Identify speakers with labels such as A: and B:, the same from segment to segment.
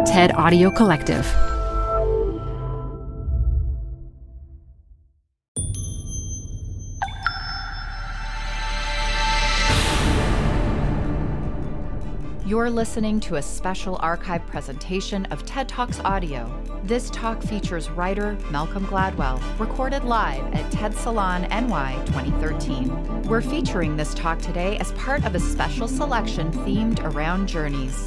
A: TED Audio Collective.
B: You're listening to a special archive presentation of TED Talks Audio. This talk features writer Malcolm Gladwell, recorded live at TED Salon NY 2013. We're featuring this talk today as part of a special selection themed around journeys.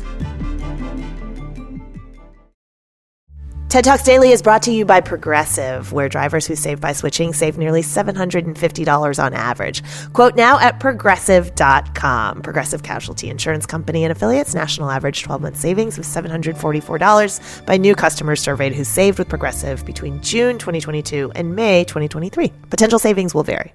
C: TED Talks Daily is brought to you by Progressive, where drivers who save by switching save nearly $750 on average. Quote now at Progressive.com. Progressive Casualty Insurance Company and affiliates. National average 12-month savings of $744 by new customers surveyed who saved with Progressive between June 2022 and May 2023. Potential savings will vary.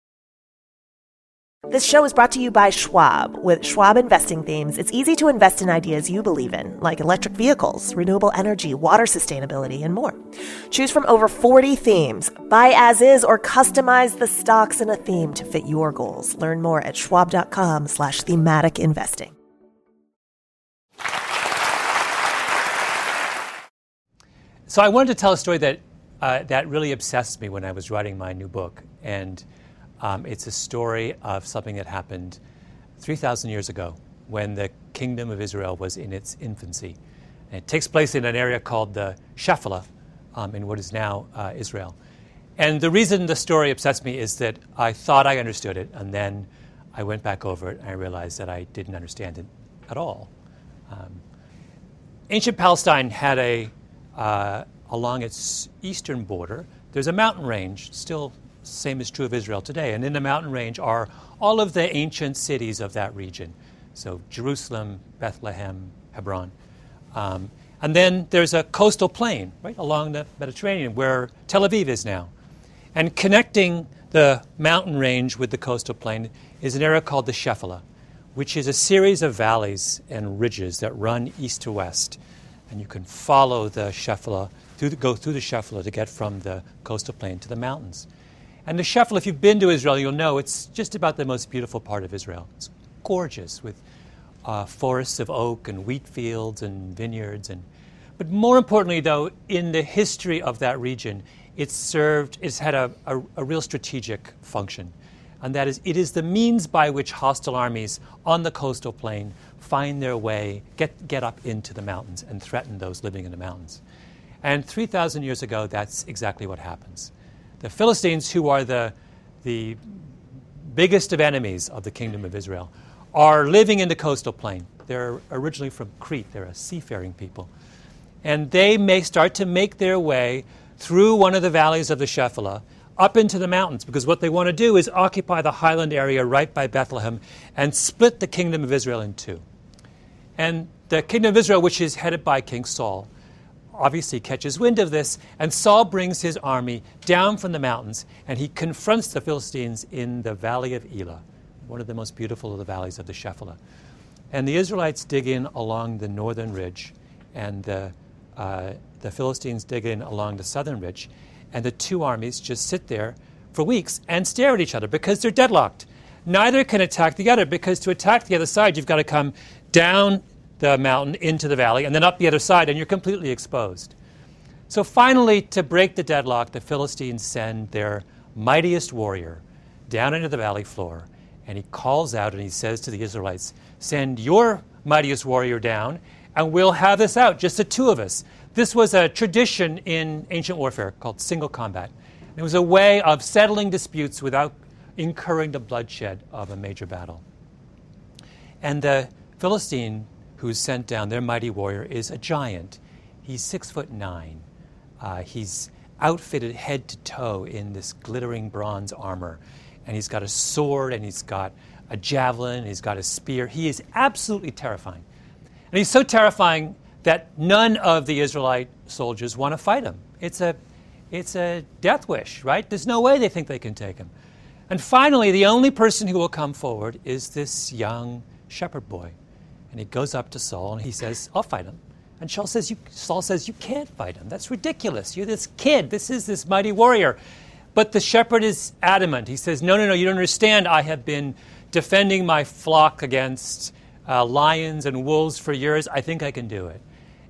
C: This show is brought to you by Schwab. With Schwab investing themes, it's easy to invest in ideas you believe in, like electric vehicles, renewable energy, water sustainability, and more. Choose from over 40 themes. Buy as is or customize the stocks in a theme to fit your goals. Learn more at schwab.com/thematic investing.
D: So I wanted to tell a story that really obsessed me when I was writing my new book. And it's a story of something that happened 3,000 years ago when the Kingdom of Israel was in its infancy. And it takes place in an area called the Shephelah in what is now Israel. And the reason the story obsessed me is that I thought I understood it, and then I went back over it and I realized that I didn't understand it at all. Ancient Palestine had along its eastern border, there's a mountain range, still same is true of Israel today. And in the mountain range are all of the ancient cities of that region. So Jerusalem, Bethlehem, Hebron. And then there's a coastal plain right along the Mediterranean where Tel Aviv is now. And connecting the mountain range with the coastal plain is an area called the Shephelah, which is a series of valleys and ridges that run east to west. And you can follow the Shephelah, go through the Shephelah to get from the coastal plain to the mountains. And the Shephelah, if you've been to Israel, you'll know it's just about the most beautiful part of Israel. It's gorgeous with forests of oak and wheat fields and vineyards. But more importantly, though, in the history of that region, it's had a real strategic function. And that is, it is the means by which hostile armies on the coastal plain find their way, get up into the mountains and threaten those living in the mountains. And 3,000 years ago, that's exactly what happens. The Philistines, who are the biggest of enemies of the Kingdom of Israel, are living in the coastal plain. They're originally from Crete. They're a seafaring people. And they may start to make their way through one of the valleys of the Shephelah up into the mountains, because what they want to do is occupy the highland area right by Bethlehem and split the Kingdom of Israel in two. And the Kingdom of Israel, which is headed by King Saul, obviously catches wind of this, and Saul brings his army down from the mountains, and he confronts the Philistines in the valley of Elah, one of the most beautiful of the valleys of the Shephelah. And the Israelites dig in along the northern ridge, and the Philistines dig in along the southern ridge, and the two armies just sit there for weeks and stare at each other because they're deadlocked. Neither can attack the other, because to attack the other side, you've got to come down the mountain into the valley and then up the other side, and you're completely exposed. So finally, to break the deadlock, the Philistines send their mightiest warrior down into the valley floor, and he calls out and he says to the Israelites, "Send your mightiest warrior down and we'll have this out, just the two of us." This was a tradition in ancient warfare called single combat. It was a way of settling disputes without incurring the bloodshed of a major battle. And the Philistine who's sent down, their mighty warrior, is a giant. He's 6'9". He's outfitted head to toe in this glittering bronze armor. And he's got a sword, and he's got a javelin, and he's got a spear. He is absolutely terrifying. And he's so terrifying that none of the Israelite soldiers want to fight him. It's a death wish, right? There's no way they think they can take him. And finally, the only person who will come forward is this young shepherd boy. And he goes up to Saul and he says, "I'll fight him." And Saul says, "You can't fight him. That's ridiculous. You're this kid. This is this mighty warrior." But the shepherd is adamant. He says, No, you don't understand. I have been defending my flock against lions and wolves for years. I think I can do it.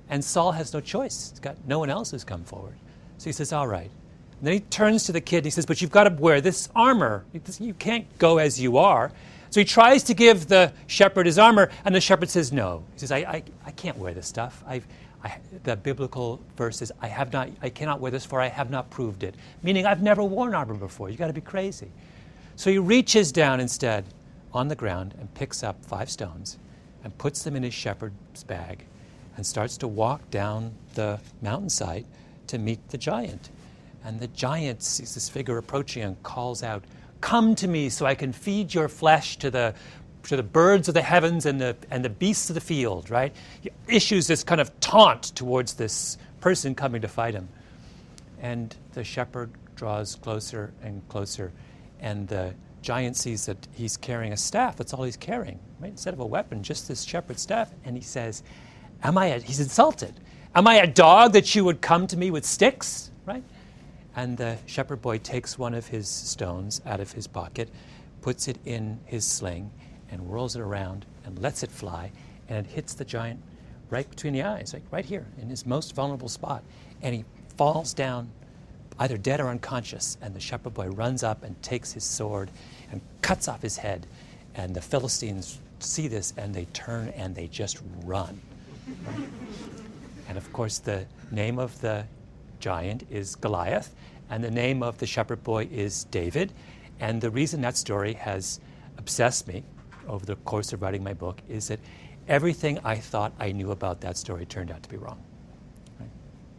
D: And Saul has no choice. He's got no one else who's come forward. So he says, all right. And then he turns to the kid and he says, but you've got to wear this armor. You can't go as you are. So he tries to give the shepherd his armor, and the shepherd says no. He says, I can't wear this stuff. The biblical verse is, I cannot wear this, for I have not proved it. Meaning, I've never worn armor before. You've got to be crazy. So he reaches down instead on the ground and picks up 5 stones and puts them in his shepherd's bag and starts to walk down the mountainside to meet the giant. And the giant sees this figure approaching and calls out, come to me so I can feed your flesh to the birds of the heavens and the beasts of the field, right? He issues this kind of taunt towards this person coming to fight him. And the shepherd draws closer and closer, and the giant sees that he's carrying a staff. That's all he's carrying, right? Instead of a weapon, just this shepherd's staff. And he says, he's insulted. Am I a dog that you would come to me with sticks, right? And the shepherd boy takes one of his stones out of his pocket, puts it in his sling, and whirls it around and lets it fly, and it hits the giant right between the eyes, right here, in his most vulnerable spot. And he falls down, either dead or unconscious, and the shepherd boy runs up and takes his sword and cuts off his head. And the Philistines see this, and they turn and they just run. And of course, the name of the giant is Goliath, and the name of the shepherd boy is David. And the reason that story has obsessed me over the course of writing my book is that everything I thought I knew about that story turned out to be wrong. Right?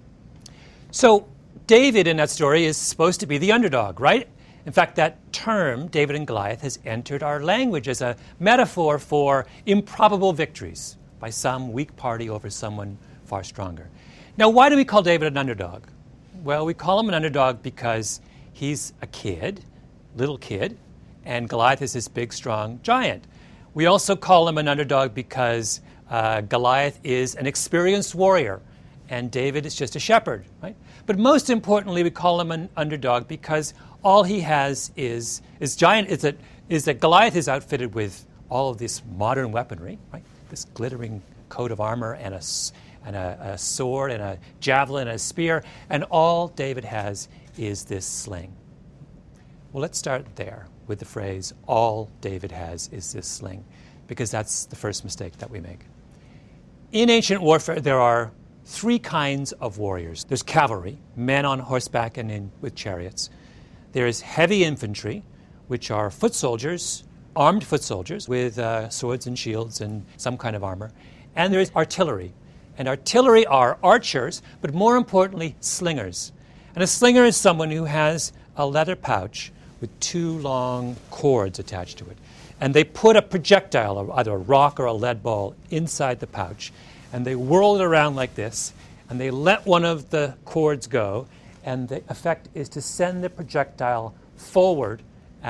D: So David in that story is supposed to be the underdog, right? In fact, that term, David and Goliath, has entered our language as a metaphor for improbable victories by some weak party over someone far stronger. Now, why do we call David an underdog? Well, we call him an underdog because he's a kid, little kid, and Goliath is this big, strong giant. We also call him an underdog because Goliath is an experienced warrior, and David is just a shepherd, right? But most importantly, we call him an underdog because all he has is that Goliath is outfitted with all of this modern weaponry, right? This glittering coat of armor and a sword and a javelin and a spear, and all David has is this sling. Well, let's start there with the phrase, all David has is this sling, because that's the first mistake that we make. In ancient warfare, there are 3 kinds of warriors. There's cavalry, men on horseback and with chariots. There is heavy infantry, which are foot soldiers, armed foot soldiers with swords and shields and some kind of armor. And there is artillery. And artillery are archers, but more importantly, slingers. And a slinger is someone who has a leather pouch with 2 long cords attached to it. And they put a projectile, either a rock or a lead ball, inside the pouch, and they whirl it around like this, and they let one of the cords go, and the effect is to send the projectile forward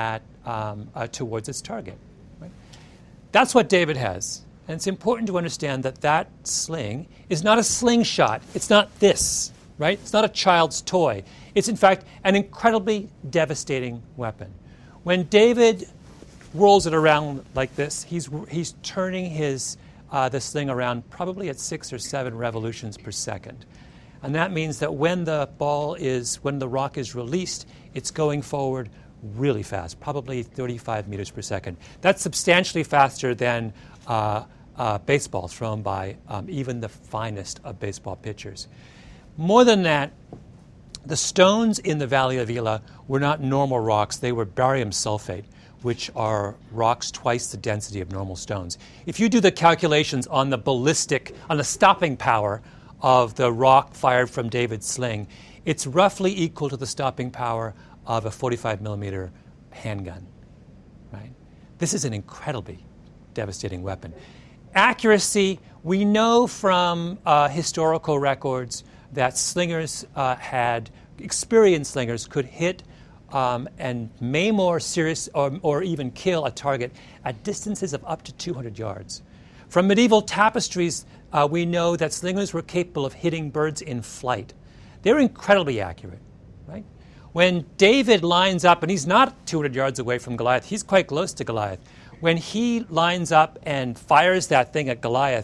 D: towards its target. Right? That's what David has. And it's important to understand that that sling is not a slingshot. It's not this, right? It's not a child's toy. It's, in fact, an incredibly devastating weapon. When David whirls it around like this, he's turning the sling around probably at 6 or 7 revolutions per second. And that means that when the rock is released, it's going forward really fast, probably 35 meters per second. That's substantially faster than baseball thrown by even the finest of baseball pitchers. More than that, the stones in the Valley of Elah were not normal rocks. They were barium sulfate, which are rocks twice the density of normal stones. If you do the calculations on the stopping power of the rock fired from David's sling, it's roughly equal to the stopping power of a 45 millimeter handgun. Right? This is an incredibly devastating weapon. Accuracy, we know from historical records that slingers experienced slingers could hit and maim or even kill a target at distances of up to 200 yards. From medieval tapestries, we know that slingers were capable of hitting birds in flight. They're incredibly accurate, right? When David lines up, and he's not 200 yards away from Goliath, he's quite close to Goliath. When he lines up and fires that thing at Goliath,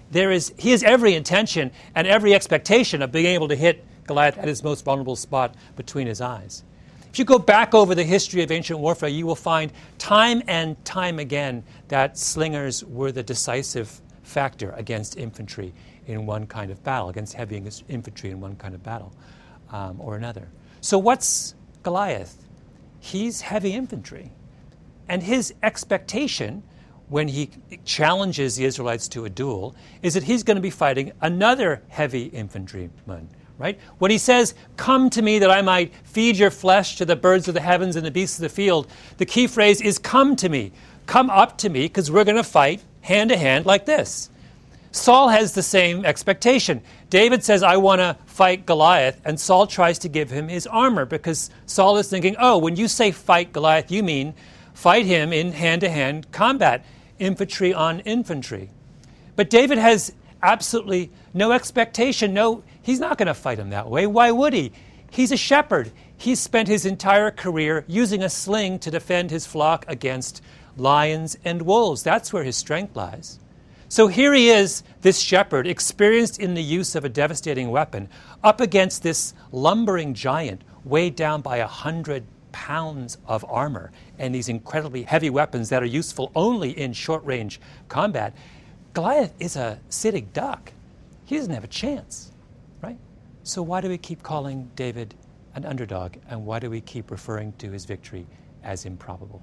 D: he has every intention and every expectation of being able to hit Goliath at his most vulnerable spot between his eyes. If you go back over the history of ancient warfare, you will find time and time again that slingers were the decisive factor against infantry in one kind of battle, against heavy infantry in one kind of battle or another. So what's Goliath? He's heavy infantry. And his expectation when he challenges the Israelites to a duel is that he's going to be fighting another heavy infantryman, right? When he says, "Come to me that I might feed your flesh to the birds of the heavens and the beasts of the field," the key phrase is "come to me." Come up to me, because we're going to fight hand to hand like this. Saul has the same expectation. David says, "I want to fight Goliath," and Saul tries to give him his armor because Saul is thinking, oh, when you say fight Goliath, you mean fight him in hand-to-hand combat, infantry on infantry. But David has absolutely no expectation. No, he's not going to fight him that way. Why would he? He's a shepherd. He's spent his entire career using a sling to defend his flock against lions and wolves. That's where his strength lies. So here he is, this shepherd, experienced in the use of a devastating weapon, up against this lumbering giant weighed down by 100 pounds of armor and these incredibly heavy weapons that are useful only in short-range combat. Goliath is a sitting duck. He doesn't have a chance, right? So why do we keep calling David an underdog, and why do we keep referring to his victory as improbable?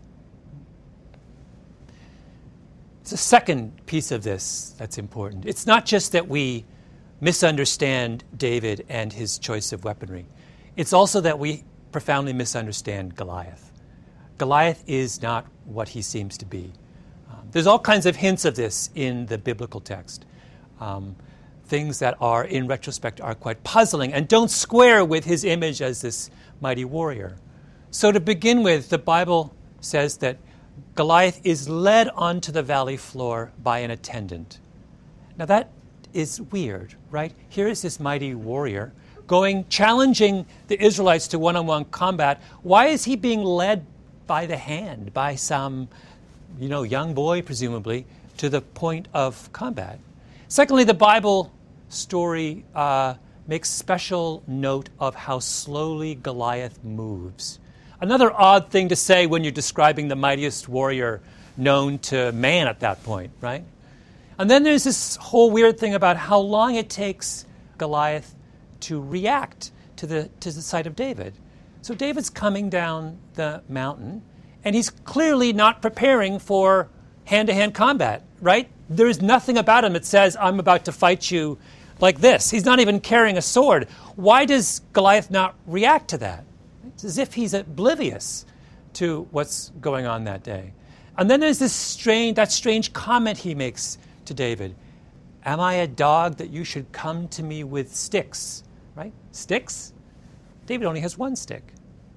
D: It's a second piece of this that's important. It's not just that we misunderstand David and his choice of weaponry. It's also that we profoundly misunderstand Goliath. Goliath is not what he seems to be. There's all kinds of hints of this in the biblical text. Things that are, in retrospect, are quite puzzling and don't square with his image as this mighty warrior. So to begin with, the Bible says that Goliath is led onto the valley floor by an attendant. Now that is weird, right? Here is this mighty warrior challenging the Israelites to one-on-one combat. Why is he being led by the hand by some, young boy, presumably, to the point of combat? Secondly, the Bible story makes special note of how slowly Goliath moves. Another odd thing to say when you're describing the mightiest warrior known to man at that point, right? And then there's this whole weird thing about how long it takes Goliath to react to the sight of David. So David's coming down the mountain, and he's clearly not preparing for hand-to-hand combat, right? There's nothing about him that says, "I'm about to fight you like this." He's not even carrying a sword. Why does Goliath not react to that? It's as if he's oblivious to what's going on that day. And then there's that strange comment he makes to David. "Am I a dog that you should come to me with sticks?" Right? Sticks? David only has one stick.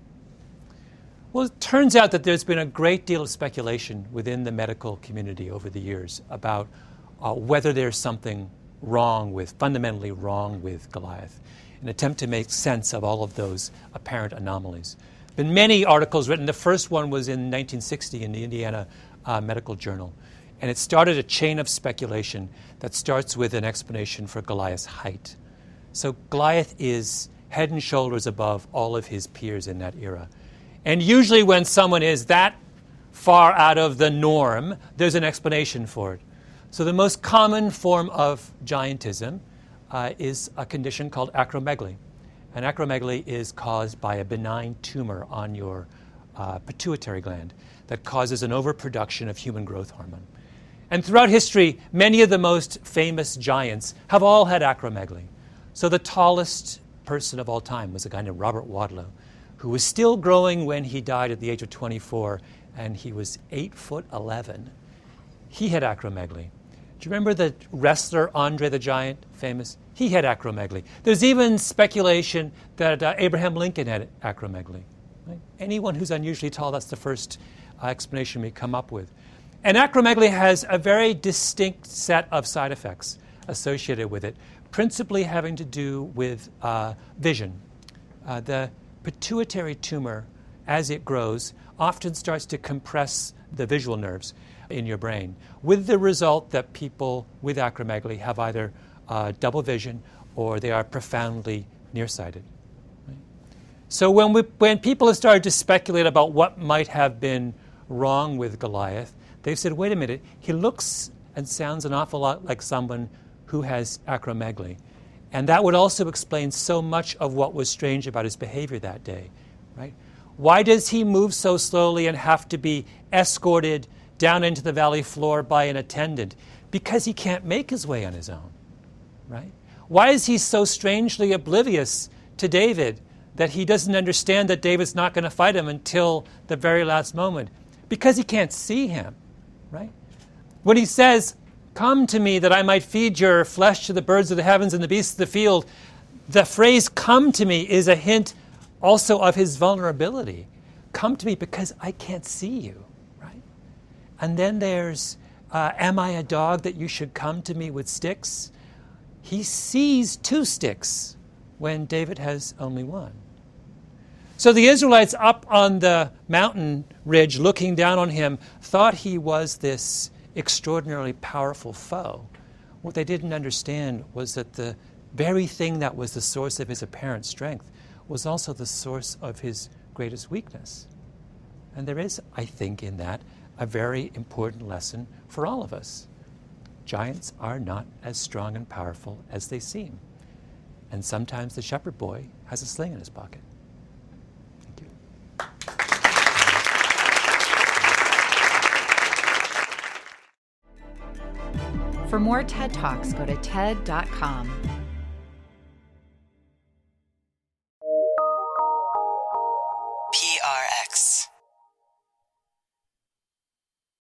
D: Well, it turns out that there's been a great deal of speculation within the medical community over the years about whether there's something fundamentally wrong with Goliath, an attempt to make sense of all of those apparent anomalies. There have been many articles written. The first one was in 1960 in the Indiana Medical Journal, and it started a chain of speculation that starts with an explanation for Goliath's height. So Goliath is head and shoulders above all of his peers in that era. And usually when someone is that far out of the norm, there's an explanation for it. So the most common form of giantism is a condition called acromegaly. And acromegaly is caused by a benign tumor on your pituitary gland that causes an overproduction of human growth hormone. And throughout history, many of the most famous giants have all had acromegaly. So the tallest person of all time was a guy named Robert Wadlow, who was still growing when he died at the age of 24, and he was 8'11". He had acromegaly. Do you remember the wrestler Andre the Giant, famous? He had acromegaly. There's even speculation that Abraham Lincoln had acromegaly. Right? Anyone who's unusually tall, that's the first explanation we come up with. And acromegaly has a very distinct set of side effects associated with it, principally having to do with vision. The pituitary tumor, as it grows, often starts to compress the visual nerves. in your brain, with the result that people with acromegaly have either double vision or they are profoundly nearsighted. Right? So when people have started to speculate about what might have been wrong with Goliath, they've said, wait a minute, he looks and sounds an awful lot like someone who has acromegaly. And that would also explain so much of what was strange about his behavior that day. Right? Why does he move so slowly and have to be escorted down into the valley floor by an attendant? Because he can't make his way on his own. Right? Why is he so strangely oblivious to David that he doesn't understand that David's not going to fight him until the very last moment? Because he can't see him. Right? When he says, "Come to me that I might feed your flesh to the birds of the heavens and the beasts of the field," the phrase "come to me" is a hint also of his vulnerability. Come to me because I can't see you, right? And then there's, am I a dog that you should come to me with sticks? He sees 2 sticks when David has only 1. So the Israelites up on the mountain ridge looking down on him thought he was this extraordinarily powerful foe. What they didn't understand was that the very thing that was the source of his apparent strength was also the source of his greatest weakness. And there is, I think, in that a very important lesson for all of us. Giants are not as strong and powerful as they seem. And sometimes the shepherd boy has a sling in his pocket. Thank
B: you. For more TED Talks, go to TED.com.